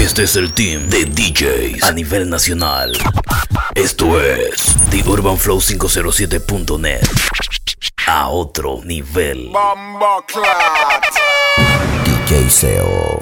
Este es el team de DJs a nivel nacional. Esto es TheUrbanFlow507.net. A otro nivel. DJ SEO.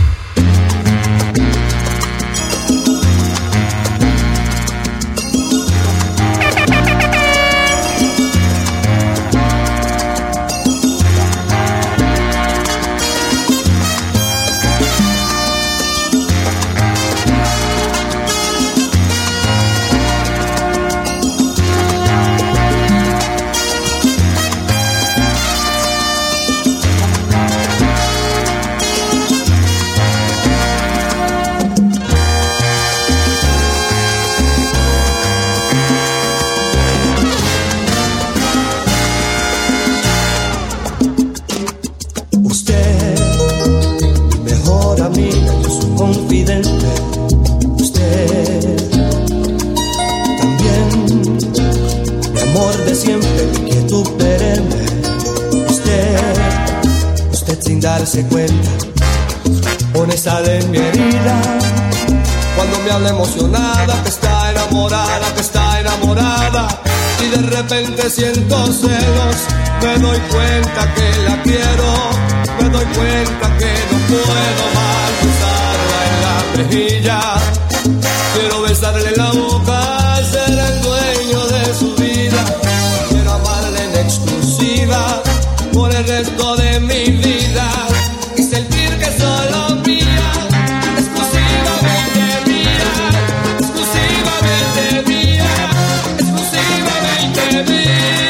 Darse cuenta, pone sal en mi herida. Cuando me habla emocionada, que está enamorada, y de repente siento celos. Me doy cuenta que la quiero, me doy cuenta que no puedo más besarla en la mejilla. Quiero besarle la boca, ser el dueño de su vida. Quiero amarla en exclusiva por el resto de mi vida y sentir que solo mía, exclusivamente mía, exclusivamente mía, exclusivamente mía.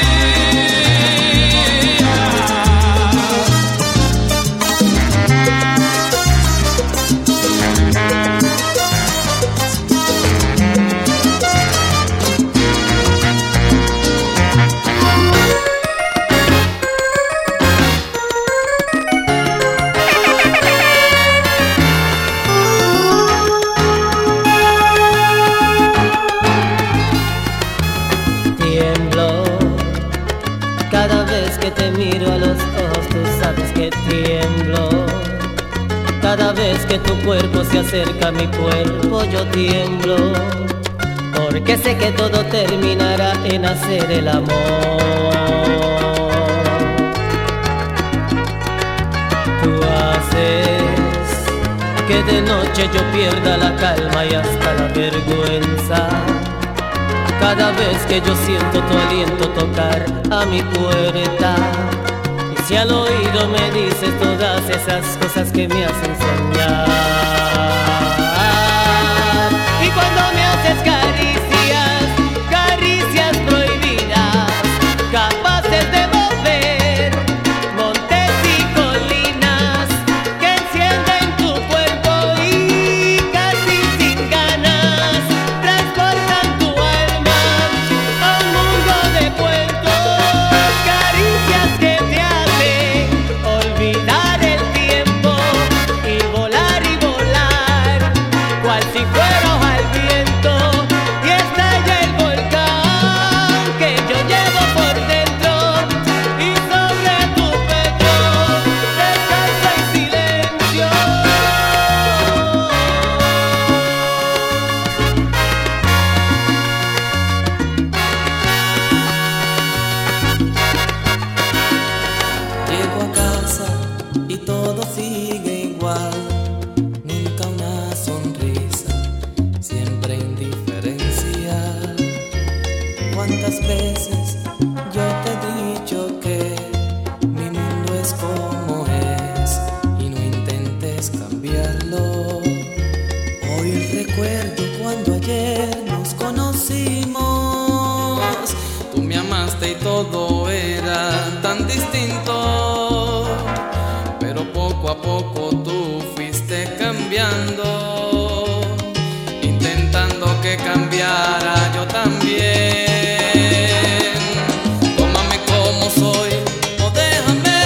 Cada vez que tu cuerpo se acerca a mi cuerpo yo tiemblo, porque sé que todo terminará en hacer el amor. Tú haces que de noche yo pierda la calma y hasta la vergüenza. Cada vez que yo siento tu aliento tocar a mi puerta, si al oído me dices todas esas cosas que me hacen soñar. Y cuando me haces caricias, caricias prohibidas, capaces de mover montes y colinas, que encienden tu cuerpo y casi sin ganas transportan tu alma a un mundo de cuentos. Caricias que te olvidar el tiempo y volar, cual si fuera al viento, y estalla el volcán que yo llevo por dentro, y sobre tu pecho descansa en silencio. Llego a casa y todo sigue igual, nunca una sonrisa, siempre indiferencia. ¿Cuántas veces yo te he dicho que mi mundo es como es y no intentes cambiarlo? Hoy recuerdo cuando ayer nos conocimos, tú me amaste y todo era tan distinto, pero poco a poco tú fuiste cambiando, intentando que cambiara yo también. Tómame como soy o déjame,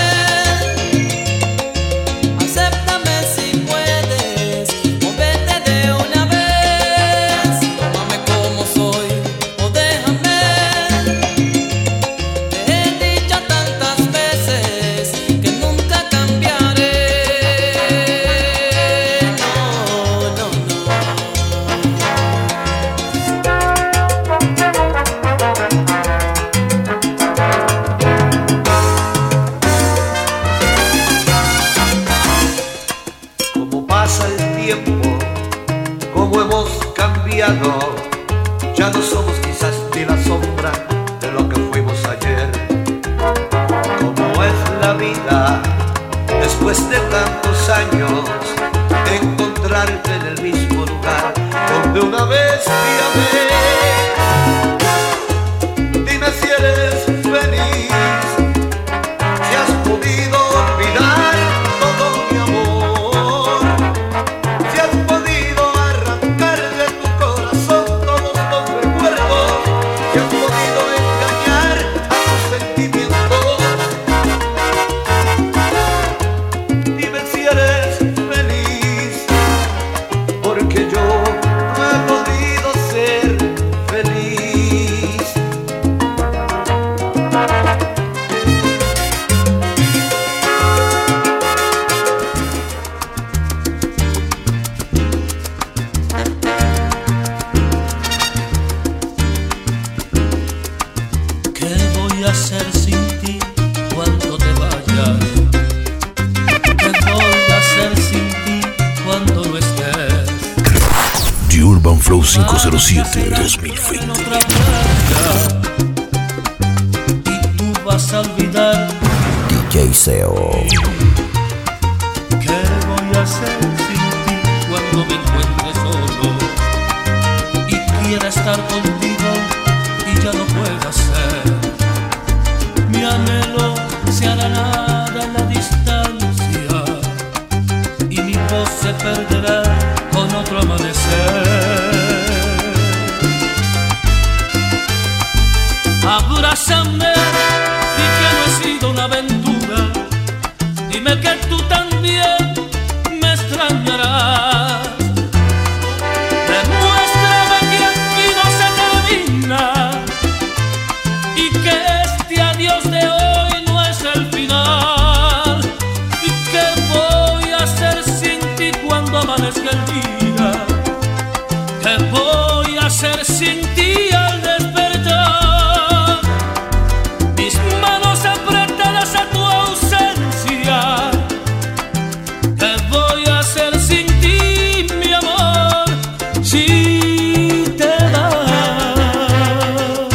acéptame si puedes o vete de una vez. Tómame como soy o déjame, te he dicho tantas veces que nunca cambiaré. No, no. pasa el tiempo, cómo hemos cambiado. Ya no somos quizás ni la sombra de lo que fuimos ayer. Cómo es la vida después de tantos años, encontrarte en el mismo lugar donde una vez te amé. Dime si eres feliz, si has podido olvidar todo mi amor, si has podido arrancar de tu corazón todos los recuerdos, si has podido engañar a tus sentimientos. Dime si eres feliz, porque yo no he podido ser feliz. ¿Qué voy a hacer sin ti cuando te vayas? ¿Qué voy a hacer sin ti cuando no estés? The Urban Flow 507 2020. Otra playa, y tú vas a olvidar. DJ Seo. ¿Qué voy a hacer sin ti cuando me encuentre solo y quiera estar contigo y ya no pueda ser? Mi anhelo se hará nada en la distancia y mi voz se perderá con otro amanecer. Abrázame, di que no he sido una aventura. Dime que tú también me extrañarás. Demuéstrame que aquí no se termina y que este adiós de hoy no es el final. ¿Y qué voy a hacer sin ti cuando amanezca el día? ¿Qué voy a hacer sin ti al despertar? Mis manos apretadas a tu ausencia. ¿Qué voy a hacer sin ti, mi amor, si te vas?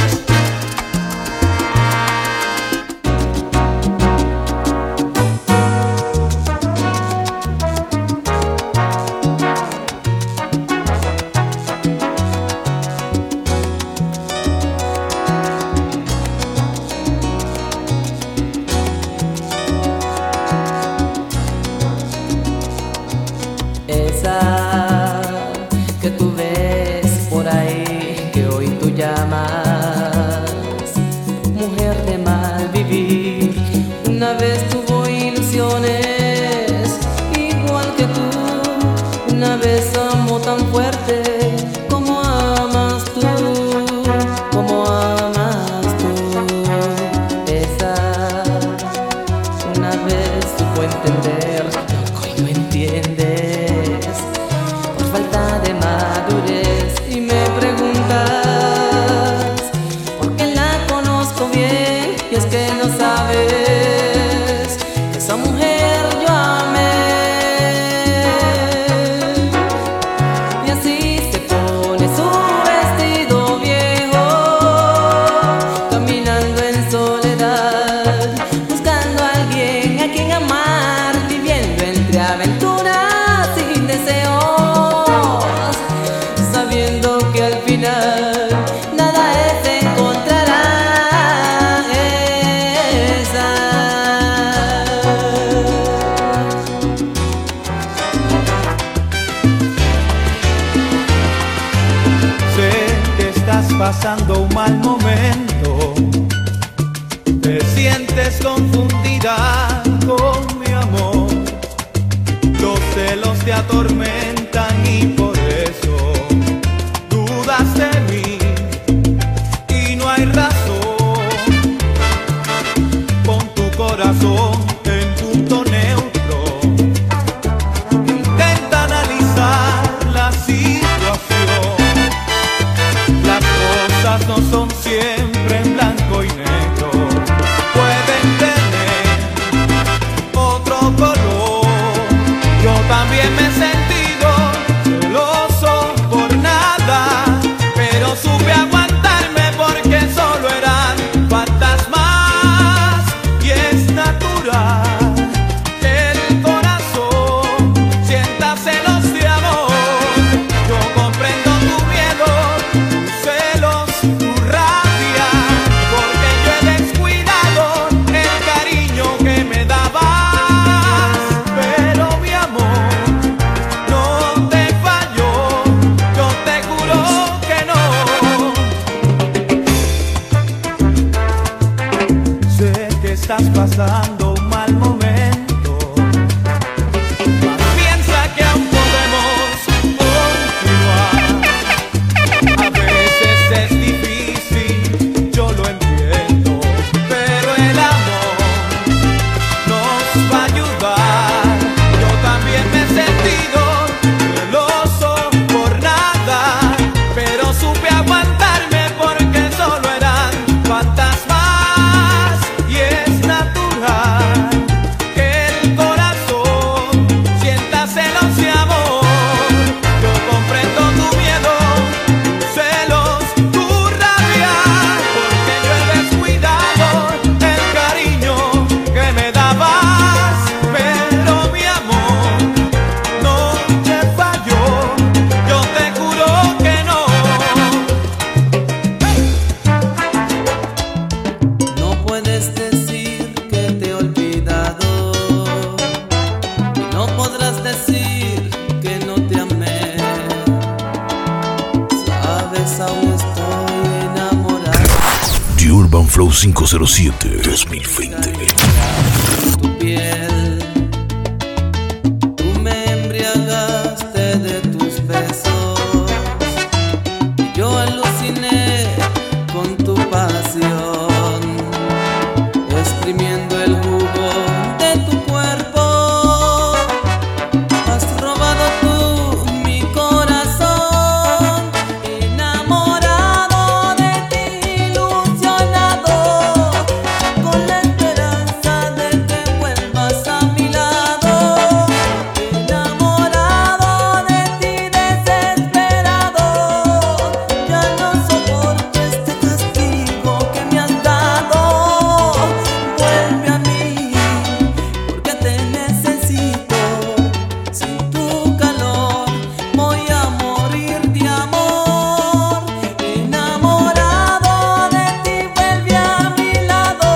Esa que tú ves por ahí, que hoy tú llamas mujer de mal vivir, una vez tuvo ilusiones igual que tú, una vez amó tan fuerte como amas tú, como amas tú. Esa una vez supo entender lo que hoy no entiendes por falta de madurez, y me preguntas por qué la conozco bien, y es que no sabes que esa mujer yo amé. Y así se pone su vestido viejo, caminando en soledad, buscando a alguien a quien amar, viviendo entre aventuras sin deseos, sabiendo que al final nada es encontrará esa. Sé que estás pasando un mal momento, te sientes confundida con mi amor, los celos te atormentan y por eso dudas de mí y no hay razón. Pon tu corazón en punto neutro, intenta analizar la situación. Las cosas no son siempre en blanco y negro, pueden tener otro color. Yo también me sentí pasando un mal momento, piensa que aún podemos continuar. A veces es difícil, yo lo entiendo, pero el amor nos va a ayudar. Yo también me he sentido celoso por nada, pero supe aguantarme porque solo eran fantasmas y es natural que el corazón sienta celos y amor. Yo comprendo tu miedo, celos, tu rabia, porque yo he descuidado el cariño que me dabas, pero mi amor no te falló, yo te juro que no. No puedes decir que te he olvidado, y no podrás decir que no te amé. Sabes, aún estoy enamorado. The Urban Flow 507 2020. Tu piel, tú me embriagaste de tus besos, y yo aluciné con tu pasión, exprimiendo el jugo de tu cuerpo. Has robado tú mi corazón, enamorado de ti, ilusionado, con la esperanza de que vuelvas a mi lado. Enamorado de ti, desesperado, ya no soporto este castigo que me has dado. Vuelve a mí, porque te necesito. Sin tu calor voy a morir de amor. Enamorado de ti, vuelve a mi lado.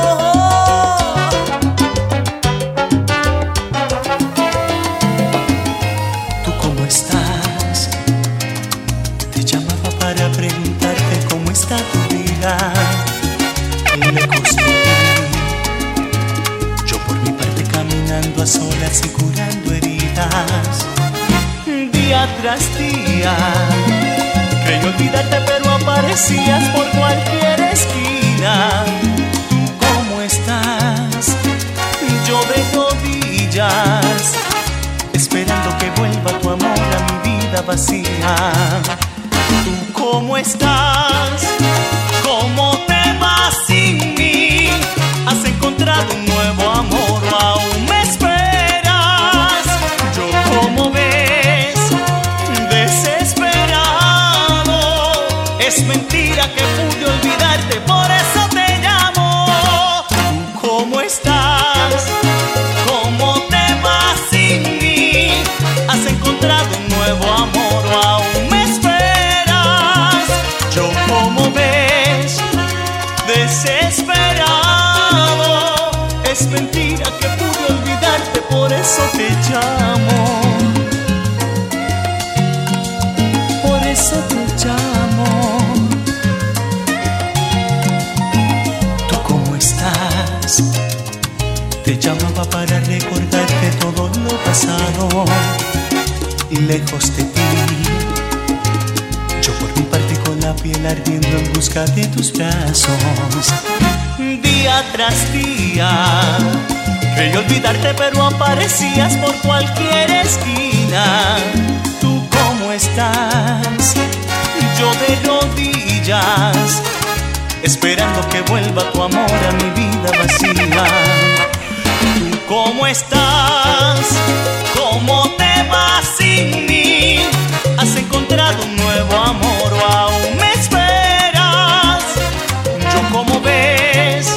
¿Tú cómo estás? Te llamaba para preguntarte cómo está tu vida. Lejos de ti, yo por mi parte caminando a solas y curando heridas. Día tras día creí olvidarte, pero aparecías por cualquier esquina. ¿Tú cómo estás? Yo de rodillas, esperando que vuelva tu amor a mi vida vacía. ¿Tú cómo estás? ¿Cómo te vas sin mí? ¿Has encontrado un nuevo amor o aún me esperas? Yo, como ves, desesperado. Es mentira que pude olvidarte, por eso te llamo. ¿Tú cómo estás? ¿Cómo te vas sin mí? ¿Has encontrado un nuevo amor o aún me esperas? Yo, como ves, desesperado. Es mentira que pude olvidarte, por eso te llamo. Por eso te llamo. ¿Tú cómo estás? Te llamaba para recordarte todo lo pasado, lejos de ti. Yo por mi parte con la piel ardiendo en busca de tus brazos. Día tras día creí olvidarte, pero aparecías por cualquier esquina. ¿Tú cómo estás? Yo de rodillas, esperando que vuelva tu amor a mi vida vacía. ¿Tú cómo estás? ¿Cómo te vas sin mí? ¿Has encontrado un nuevo amor o aún me esperas? Yo, como ves,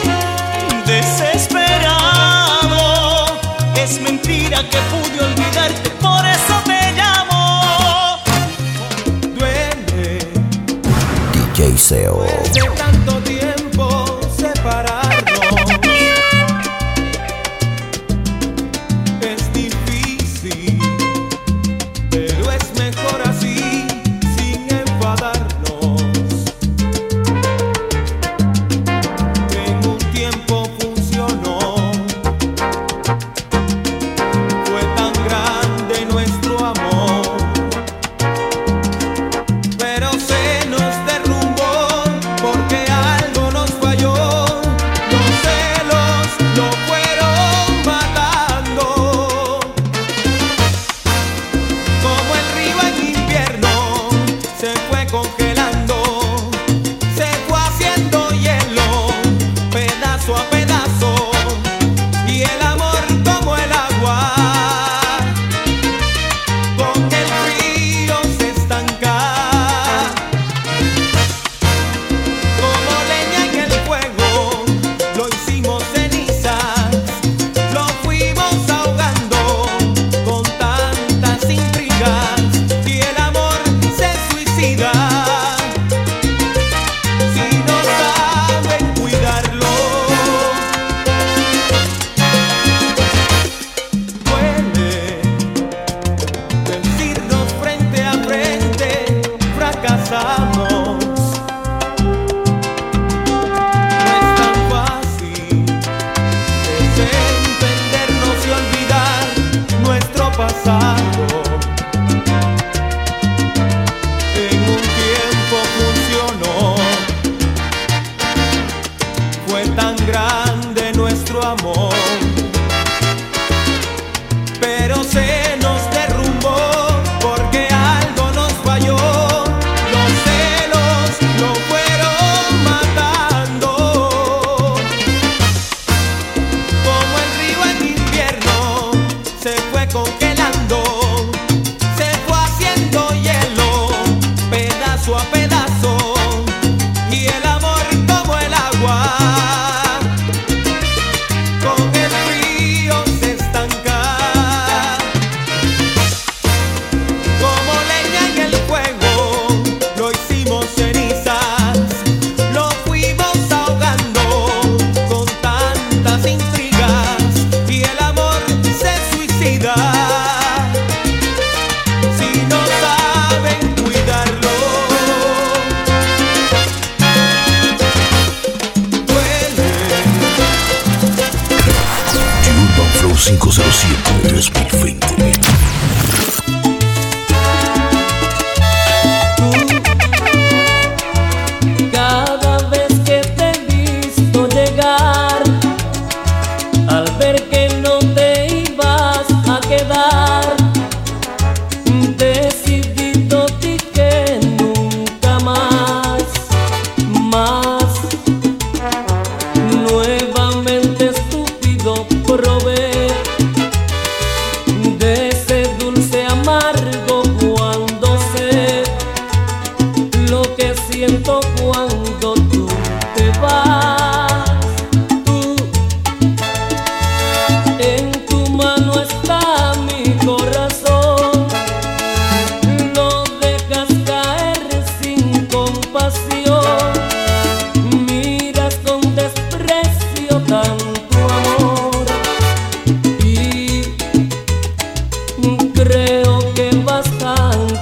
desesperado. Es mentira que pude olvidarte, por eso te llamo. Duele DJ Seo. de tanto tiempo separarnos. Es difícil, pero es mejor así, sin enfadarnos. En un tiempo funcionó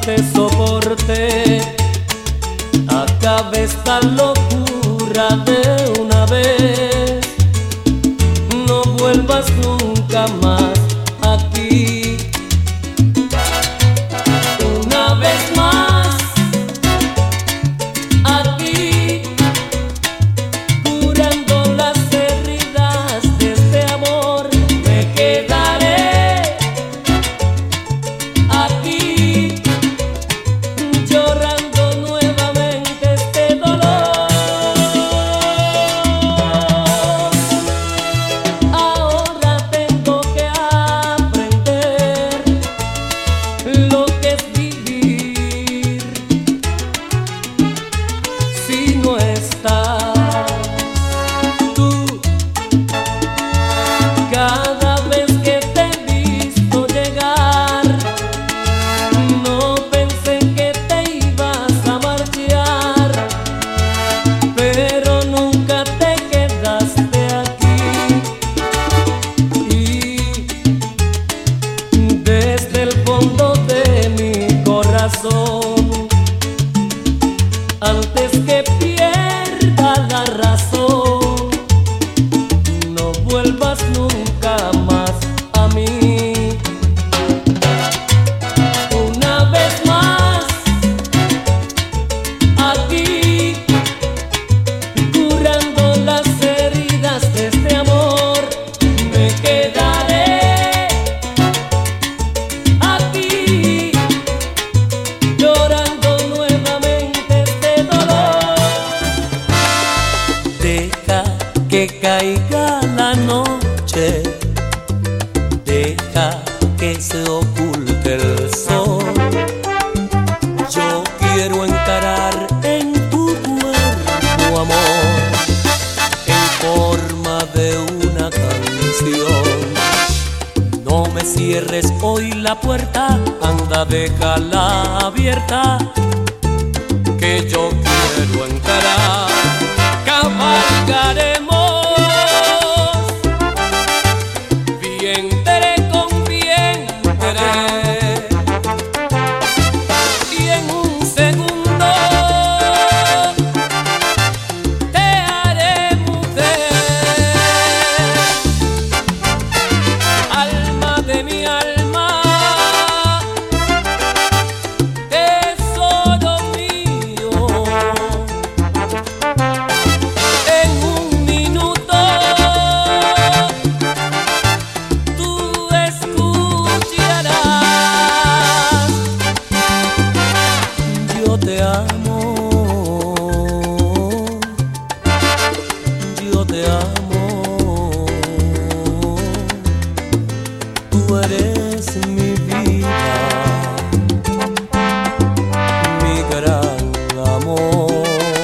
te soporté. Acabe esta locura de una vez. No vuelvas nunca más aquí. Una vez más aquí, curando las heridas de este amor. Me quedaré aquí, llorando nuevamente este dolor. Ahora tengo que aprender lo que es vivir si no estás tú. Cada vez que te he visto llegar, no pensé que te ibas a marchar, pero nunca te quedaste aquí. Y desde el fondo de mi corazón, antes que pierda la razón, no vuelvas nunca más a mí. Una vez más aquí, curando las heridas de este amor. Me quedaré aquí, llorando nuevamente este dolor. Deja que caiga la noche, deja que se oculte el sol. Yo quiero encarar en tu cuerpo, amor, en forma de una canción. No me cierres hoy la puerta, anda, déjala abierta, que yo quiero encarar. Cabalgaremos vientre con vientre, y en un segundo te haré mujer. Alma de mi alma, tesoro mío. En un minuto tú escucharás. Yo te amo, yo te amo. Tú eres mi vida, mi gran amor.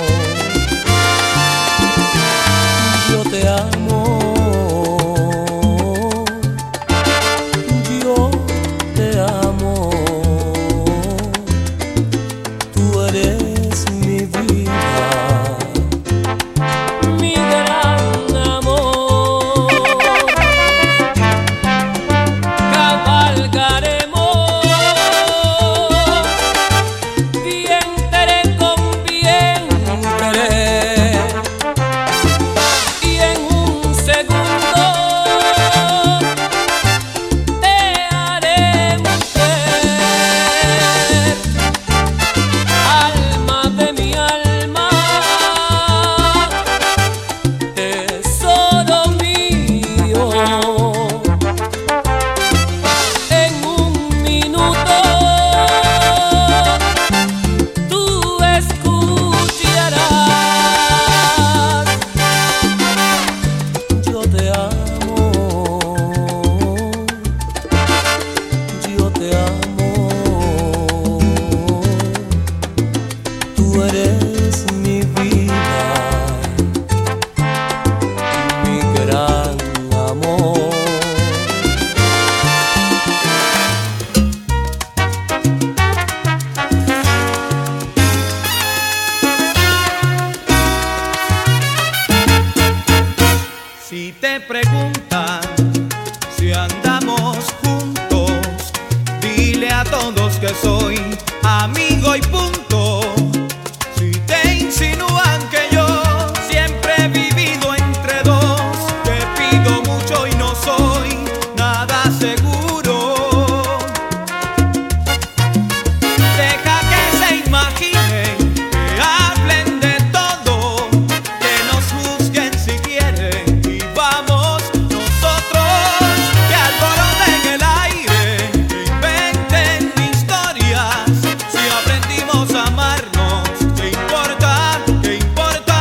Yo te amo, yo te amo. Tú eres mi vida, mi gran amor. Cabalgaremos vientre con vientre, y en un segundo te haré mujer. Alma de mi alma, tesoro mío. En un minuto tú escucharás. Yo te amo, yo te amo. Tú eres mi vida, mi gran amor. Si te preguntan si andamos juntos, dile a todos que soy amigo y punto. Si te insinúan que yo siempre he vivido entre dos, te pido mucho y no soy nada seguro. Deja que se imaginen, que hablen de todo, que nos juzguen si quieren y vamos nosotros, que alboroten el aire, que inventen historias. Si aprendimos a amarnos, ¿qué importa? ¿Qué importa?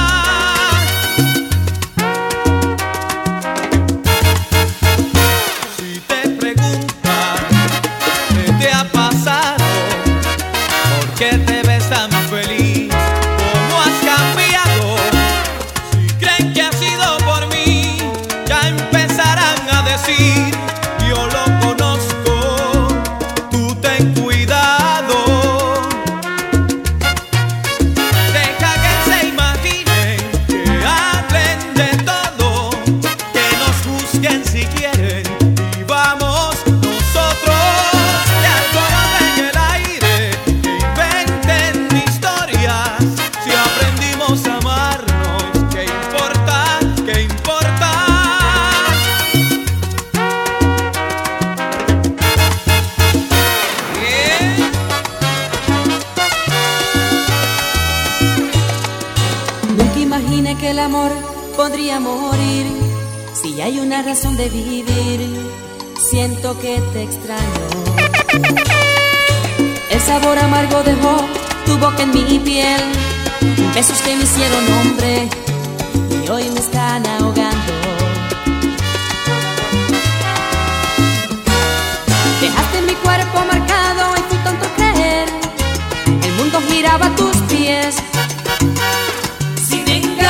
Si te preguntan qué te ha pasado, ¿por qué te ves tan feliz? ¿Cómo has cambiado? Si creen que ha sido por mí, ya empezarán a decir: yo lo conozco, tú ten cuidado. Deja que se imaginen, que hablen de todo, que nos juzguen si quieren y vamos nosotros, que alboroten el aire, que inventen historias. Si aprendimos a amarnos, ¿qué importa? ¿Qué importa? Nunca imaginé que el amor podría morir. Si hay una razón de vivir, siento que te extraño. El sabor amargo dejó tu boca en mi piel, besos que me hicieron hombre y hoy me están ahogando. Dejaste mi cuerpo marcado y fui tonto a creer, el mundo giraba a tus pies. Sin engaños,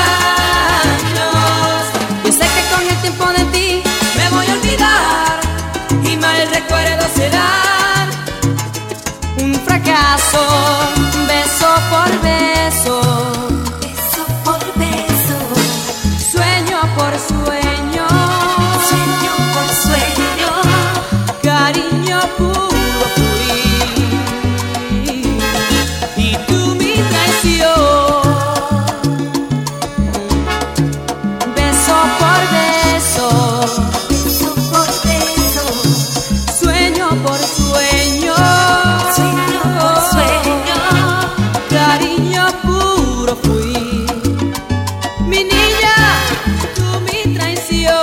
yo sé que con el tiempo de ti me voy a olvidar y mal recuerdo será un fracaso, beso por beso, beso por beso, sueño por sueño, sueño por sueño, cariño puro fui y tú mi traición. Beso por beso, beso por beso, sueño por sueño, sueño por sueño, cariño puro fui. Mi niña, tú mi traición.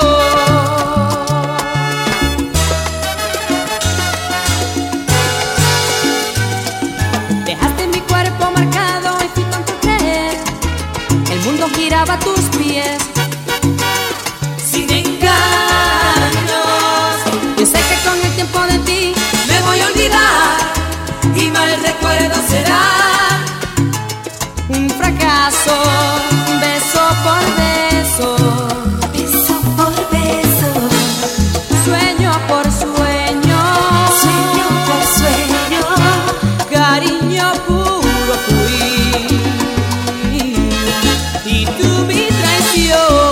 Dejaste mi cuerpo marcado y fui tonto a creer, el mundo giraba a tus pies. Sin engaños, yo sé que con el tiempo de ti me voy a olvidar y mal recuerdo será un fracaso, beso por beso, beso por beso, sueño por sueño, sueño por sueño, cariño puro fui y tú mi traición.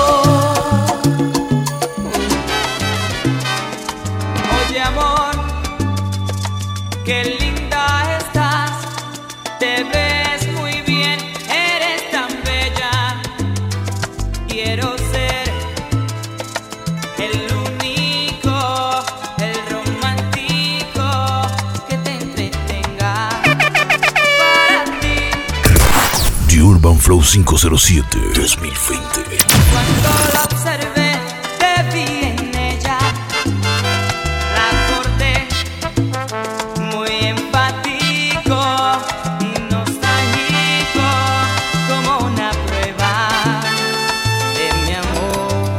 Oye amor, qué linda estás, te ves muy bien, eres tan bella. Quiero ser el único, el romántico que te entretenga para ti. The Urban Flow 507 2020. Cuando la observé, te vi en ella, la acordé muy empático y nostálgico, como una prueba de mi amor.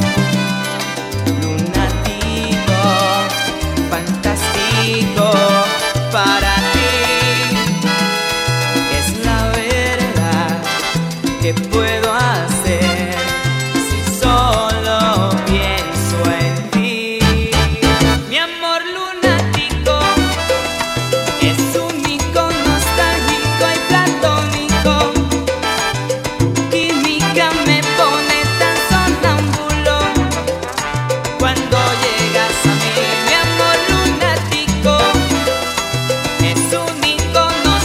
Lunático, fantástico, para ti es la verdad. ¿Qué puedo hacer si solo pienso en ti? Mi amor lunático es único, nostálgico y platónico. Química me pone tan sonámbulo cuando llegas a mí. Mi amor lunático es único, nostálgico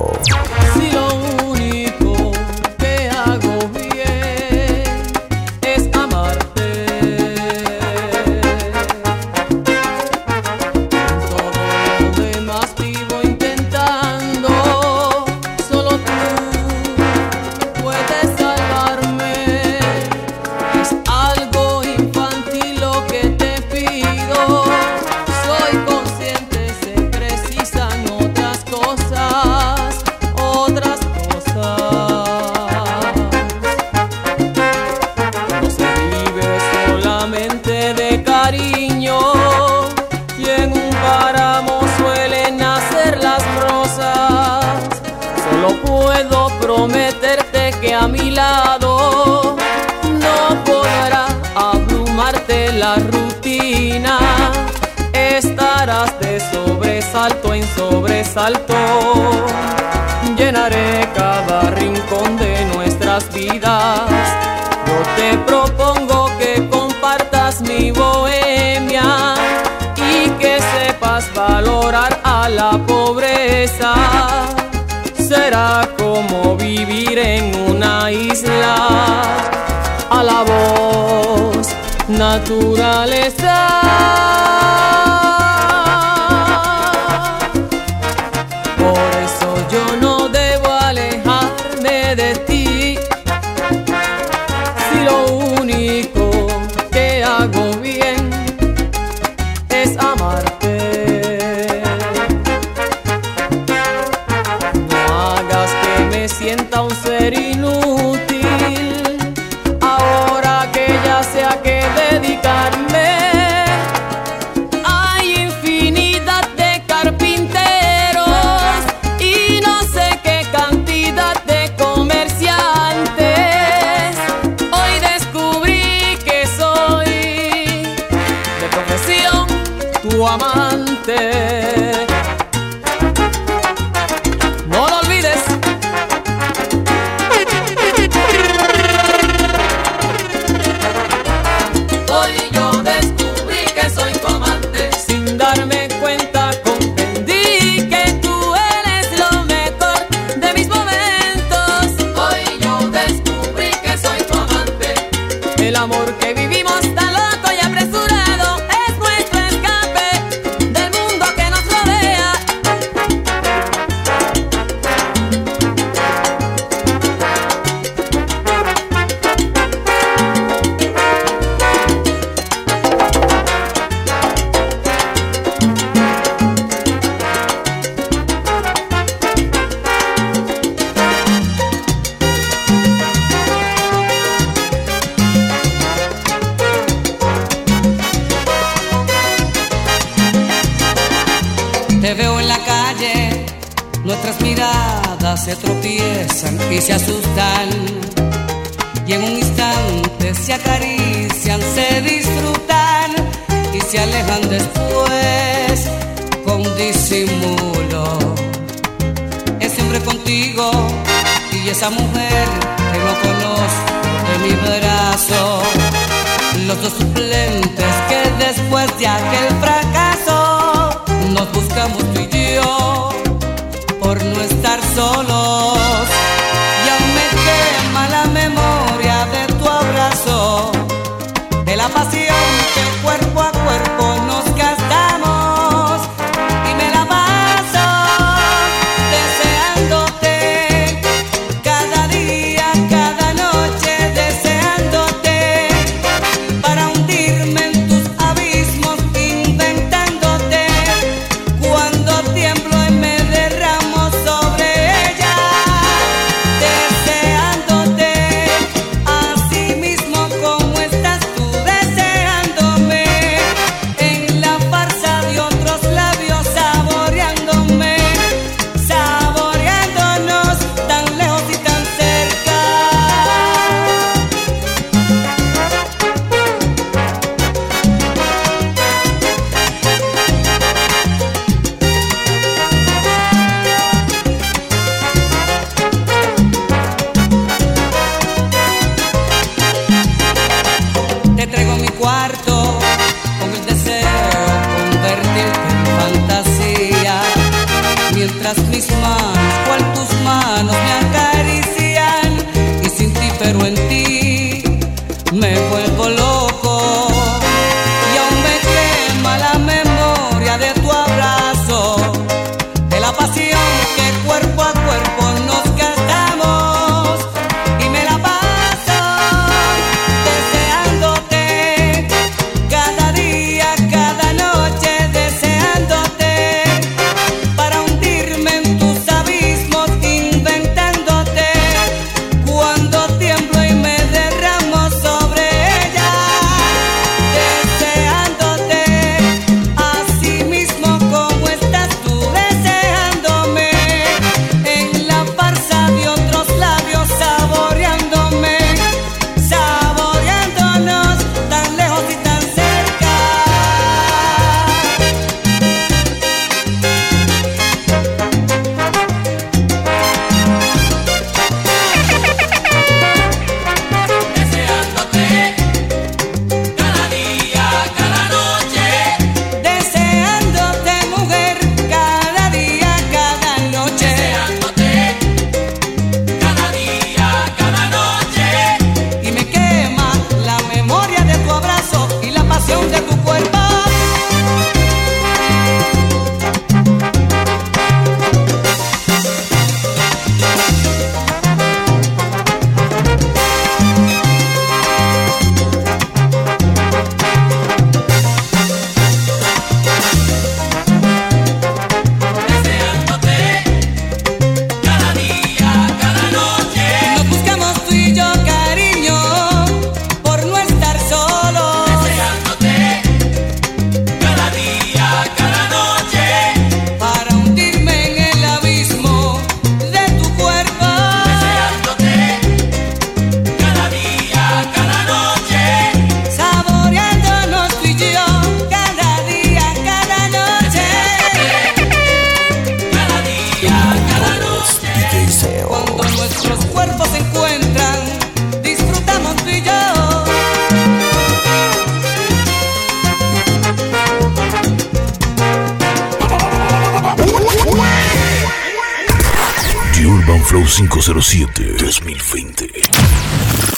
Esto. Si lo único que hago bien es amarte, todo lo demás vivo intentando, solo tú puedes salvarme. Es algo infantil lo que te pido, soy consciente, se precisan otras cosas. No se vive solamente de cariño, y en un páramo suelen nacer las rosas. Solo puedo prometerte que a mi lado no podrá abrumarte la rutina. Estarás de sobresalto en sobresalto. Llenaré cada rincón de nuestras vidas. Yo te propongo que compartas mi bohemia y que sepas valorar a la pobreza. Será como vivir en una isla. A la voz, naturaleza. Por eso yo no debo alejarme de ti. Si lo único que hago bien es amarte, no hagas que me sienta un ser inútil. Ahora que ya sé a qué dedicarme, hay infinidad de carpinteros y no sé qué cantidad de comerciantes. Hoy descubrí que soy de profesión tu amante. No lo olvides. Hoy yo descubrí que soy tu amante. Sin darme cuenta comprendí que tú eres lo mejor de mis momentos. Hoy yo descubrí que soy tu amante. El amor que vivimos tan loco y apresurado es nuestro escape del mundo que nos rodea. Te veo en la calle, nuestras miradas se tropiezan y se asustan, y en un instante se acarician, se disfrutan y se alejan después con disimulo. Es siempre contigo y esa mujer que no conozco de mi brazo, los dos suplentes que después de aquel fracaso nos buscamos tú y yo por no estar solos. Y aún me quema la memoria de tu abrazo, de la pasión que cuerpo a cuerpo nos gastamos. Y me la paso deseándote, cada día, cada noche deseándote, para hundirme en tus abismos inventándote. Cuando tiemblo y me derramo sobre ella, Flow 507 2020.